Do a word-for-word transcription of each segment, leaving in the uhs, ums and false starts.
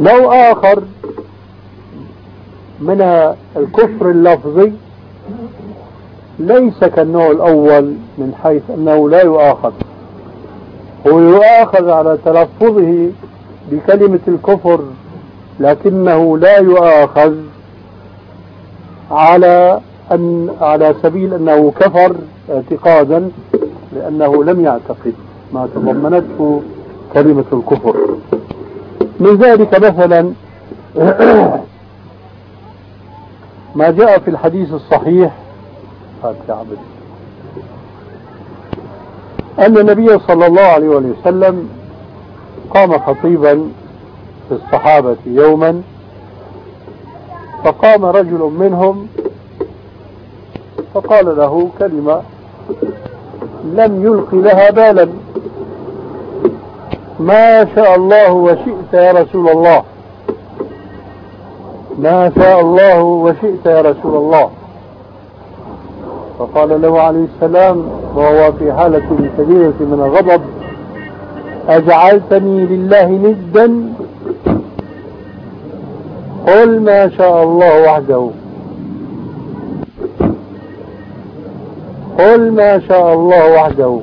نوع آخر من الكفر اللفظي ليس كالنوع الأول من حيث أنه لا يؤاخذ، هو يؤاخذ على تلفظه بكلمة الكفر، لكنه لا يؤاخذ على أن على سبيل أنه كفر اعتقادا، لأنه لم يعتقد ما تضمنته كلمة الكفر. من ذلك مثلا ما جاء في الحديث الصحيح أن النبي صلى الله عليه وسلم قام خطيبا في الصحابة يوما، فقام رجل منهم فقال له كلمة لم يلقي لها بالا: ما شاء الله وشئت يا رسول الله، ما شاء الله وشئت يا رسول الله. فقال له عليه السلام وهو في حالة شديدة من الغضب: أجعلتني لله ندا؟ قل ما شاء الله وحده، قل ما شاء الله وحده.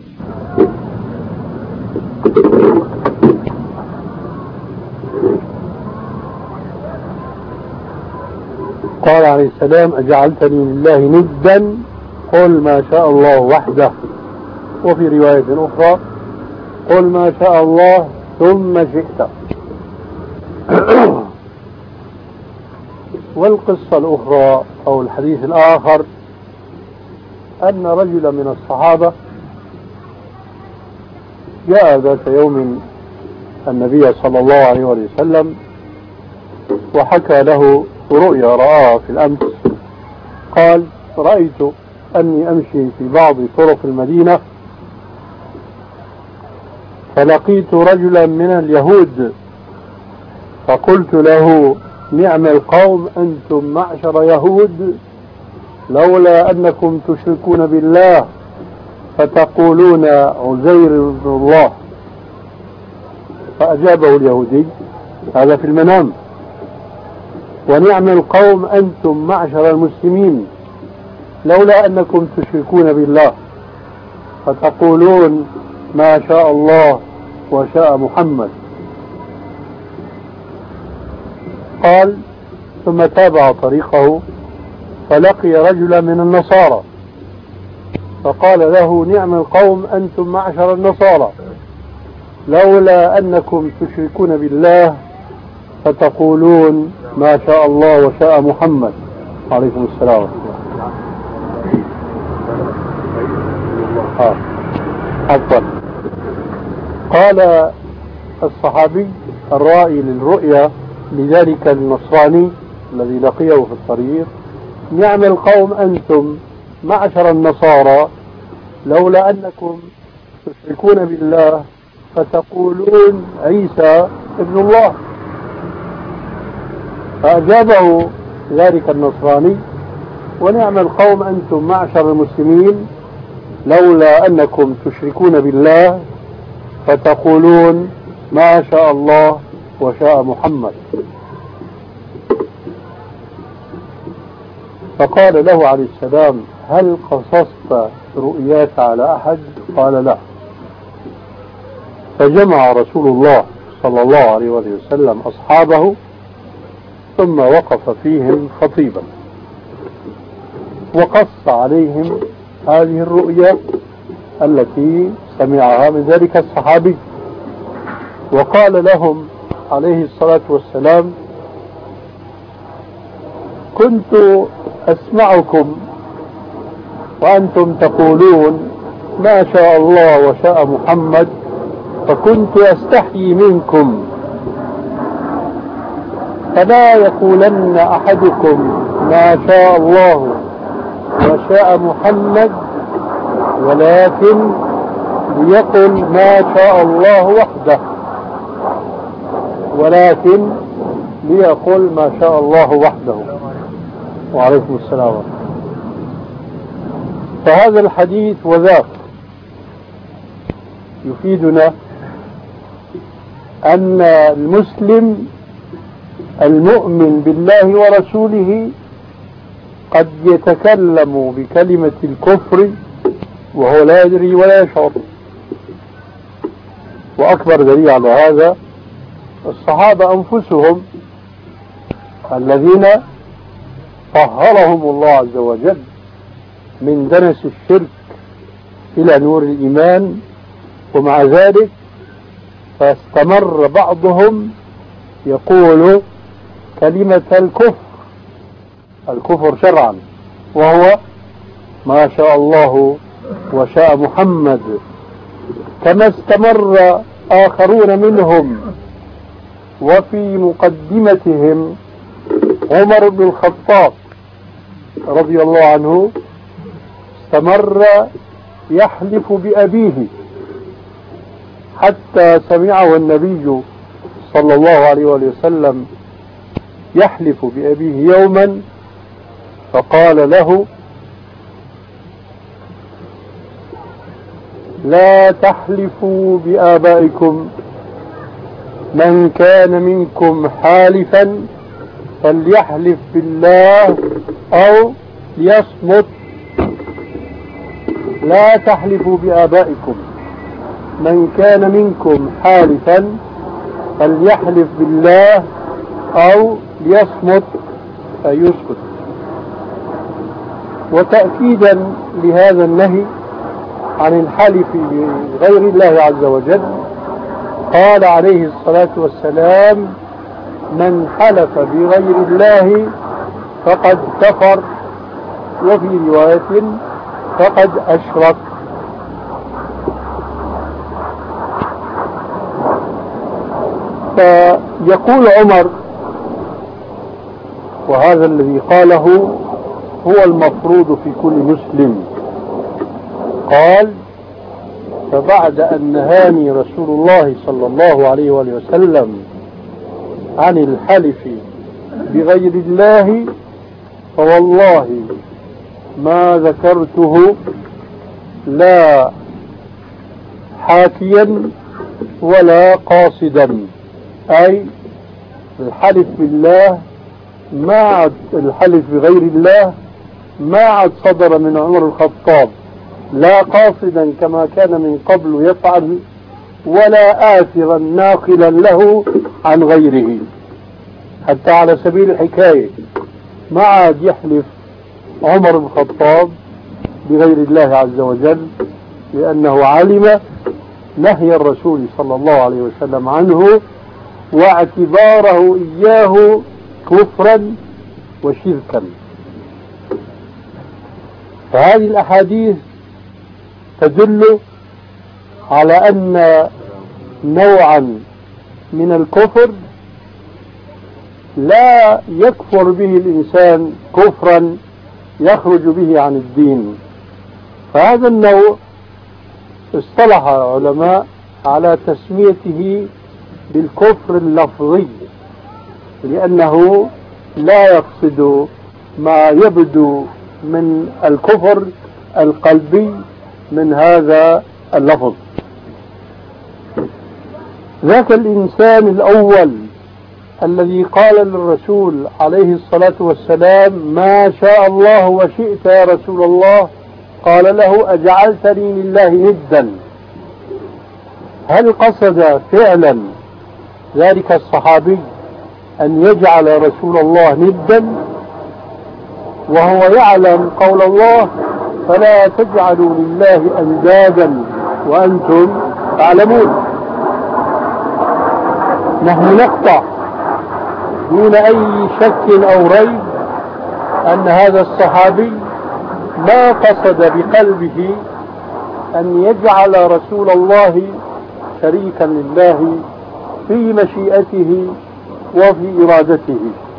قال عليه السلام: أجعلتني لله ندا؟ قل ما شاء الله وحده. وفي رواية أخرى: قل ما شاء الله ثم شئت. والقصة الأخرى أو الحديث الآخر أن رجلا من الصحابة جاء ذات يوم النبي صلى الله عليه وسلم وحكى له رؤيا رآها في الأمس. قال: رأيت أني أمشي في بعض طرق المدينة فلقيت رجلا من اليهود فقلت له: نعم القوم أنتم معشر يهود، لولا أنكم تشركون بالله فتقولون عزير ابن الله. فأجابه اليهودي: هذا في المنام. ونعم القوم أنتم معشر المسلمين، لولا أنكم تشركون بالله فتقولون ما شاء الله وشاء محمد. قال: ثم تابع طريقه فلقي رجلا من النصارى فقال له: نعم القوم أنتم معشر النصارى، لولا أنكم تشركون بالله فتقولون ما شاء الله وشاء محمد. عليكم السلام. آه. عفوا. قال الصحابي الرائي للرؤيا لذلك النصراني الذي لقيه في الطريق: نعم القوم أنتم معشر النصارى، لولا أنكم تشركون بالله فتقولون عيسى ابن الله. فأجابه ذلك النصراني: ونعم القوم أنتم معشر المسلمين، لولا أنكم تشركون بالله فتقولون ما شاء الله وشاء محمد. فقال له عليه السلام: هل قصصت رؤياك على أحد؟ قال: لا. فجمع رسول الله صلى الله عليه وسلم أصحابه ثم وقف فيهم خطيبا وقص عليهم هذه الرؤيا التي سمعها من ذلك الصحابي، وقال لهم عليه الصلاة والسلام: كنت أسمعكم وأنتم تقولون ما شاء الله وشاء محمد، فكنت أستحيي منكم، فلا يقولن أحدكم ما شاء الله وشاء محمد، ولكن ليقل ما شاء الله وحده، ولكن ليقل ما شاء الله وحده. وعليكم السلام. فهذا الحديث وذاك يفيدنا أن المسلم المؤمن بالله ورسوله قد يتكلم بكلمة الكفر وهو لا يدري ولا يشعر. وأكبر دليل على هذا الصحابة أنفسهم الذين طهرهم الله عز وجل من دنس الشرك إلى نور الإيمان، ومع ذلك فاستمر بعضهم يقول كلمة الكفر الكفر شرعا، وهو ما شاء الله وشاء محمد. كما استمر آخرون منهم وفي مقدمتهم عمر بن الخطاب رضي الله عنه استمر يحلف بأبيه حتى سمعه النبي صلى الله عليه وسلم يحلف بأبيه يوما فقال له: لا تحلفوا بآبائكم، من كان منكم حالفا فليحلف بالله أو ليصمت. لا تحلفوا بآبائكم، من كان منكم حالفا فليحلف بالله أو ليصمت أي يسكت. وتأكيدا لهذا النهي عن الحلف بغير الله عز وجل قال عليه الصلاة والسلام: من حلف بغير الله فقد كفر، وفي رواية فقد أشرك. فيقول عمر، وهذا الذي قاله هو المفروض في كل مسلم، قال: فبعد أن نهاني رسول الله صلى الله عليه وآله وسلم عن الحلف بغير الله فوالله ما ذكرته لا حاكيا ولا قاصدا. أي الحلف بالله ما عاد الحلف بغير الله ما عاد صدر من عمر الخطاب لا قاصدا كما كان من قبل يفعل، ولا آثرا ناقلا له عن غيره. حتى على سبيل الحكاية ما عاد يحلف عمر بن الخطاب بغير الله عز وجل، لأنه علم نهي الرسول صلى الله عليه وسلم عنه واعتباره إياه كفرا وشركا. فهذه الأحاديث تدل على أن نوعا من الكفر لا يكفر به الإنسان كفرا يخرج به عن الدين. فهذا النوع اصطلح العلماء على تسميته بالكفر اللفظي، لأنه لا يقصد ما يبدو من الكفر القلبي من هذا اللفظ. ذاك الإنسان الأول الذي قال للرسول عليه الصلاة والسلام: ما شاء الله وشئت يا رسول الله، قال له: أجعلتني لله ندا. هل قصد فعلا ذلك الصحابي أن يجعل رسول الله ندا وهو يعلم قول الله: فلا تجعلوا لله أندادا وأنتم تعلمون؟ نحن نقطع دون أي شك أو ريب أن هذا الصحابي ما قصد بقلبه أن يجعل رسول الله شريكا لله في مشيئته وفي إرادته،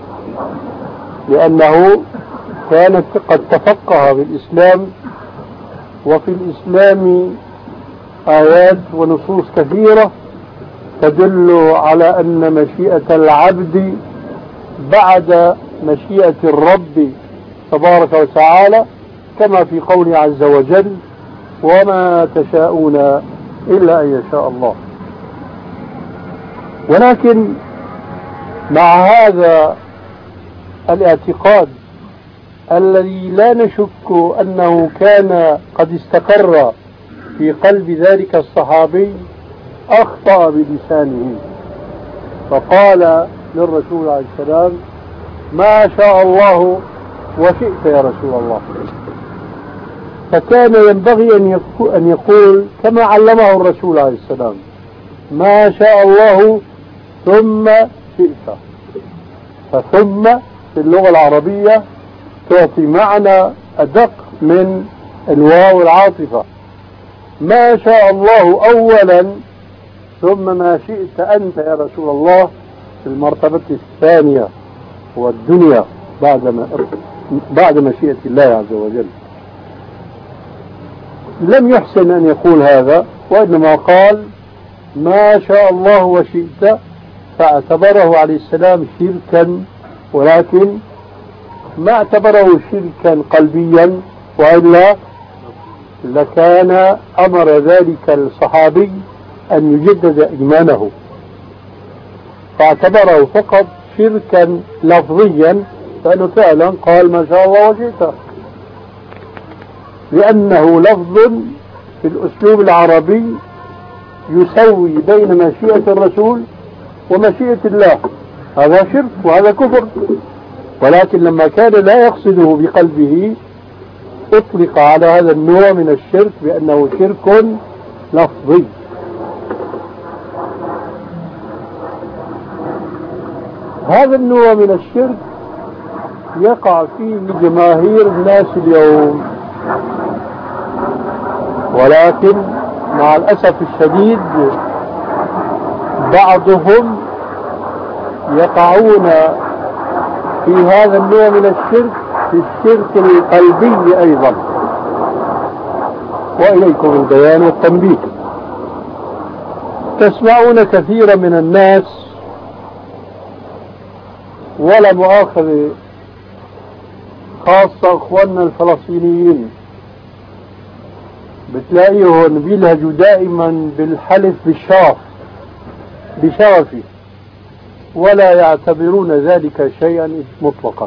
لأنه كان قد تفقه بالإسلام، وفي الإسلام آيات ونصوص كثيرة تدل على أن مشيئة العبد بعد مشيئة الرب تبارك وتعالى، كما في قوله عز وجل: وما تشاءون إلا أن يشاء الله. ولكن مع هذا الاعتقاد الذي لا نشك أنه كان قد استقر في قلب ذلك الصحابي، أخطأ بلسانه فقال للرسول عليه السلام: ما شاء الله وشئت يا رسول الله. فكان ينبغي أن يقول كما علمه الرسول عليه السلام: ما شاء الله ثم شئت. فثم في اللغة العربية تعطي معنى أدق من الواو العاطفة. ما شاء الله أولا ثم ما شئت أنت يا رسول الله في المرتبة الثانية والدنيا بعد ما بعد مشيئة الله عز وجل. لم يحسن أن يقول هذا، وإنما قال ما شاء الله وشئت، فاعتبره عليه السلام شركا، ولكن ما اعتبره شركا قلبيا، وإلا لكان أمر ذلك الصحابي أن يجدد إيمانه، فاعتبره فقط شركا لفظيا، فإنه فعلا قال ما شاء الله وشئت، لأنه لفظ في الأسلوب العربي يسوي بين مشيئة الرسول ومشيئة الله. هذا شرك وهذا كفر، ولكن لما كان لا يقصده بقلبه أطلق على هذا النوع من الشرك بأنه شرك لفظي. هذا النوع من الشرك يقع فيه جماهير الناس اليوم، ولكن مع الأسف الشديد بعضهم يقعون في هذا النوع من الشرك، في الشرك القلبي أيضا. وإليكم البيان والتنبيه. تسمعون كثيرا من الناس، ولا مؤاخذة، خاصة أخواننا الفلسطينيين، بتلاقيهم بيلهجوا دائما بالحلف بالشرف بشرفه، ولا يعتبرون ذلك شيئا مطلقا.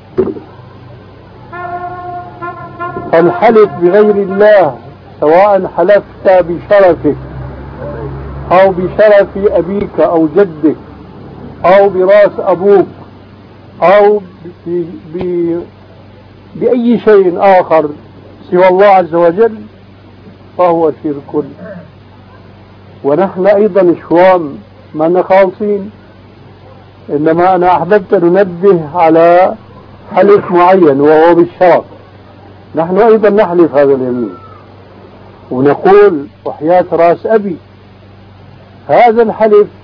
فالحلف بغير الله، سواء حلفت بشرفك أو بشرف أبيك أو جدك أو براس أبوك أو ب... ب... بأي شيء آخر سوى الله عز وجل، فهو شرك. ونحن أيضا إخوان ما خالصين، إنما أنا أحببت ننبه على حلف معين وهو بالشرف. نحن أيضا نحلف هذا اليمين ونقول وحياة رأس أبي. هذا الحلف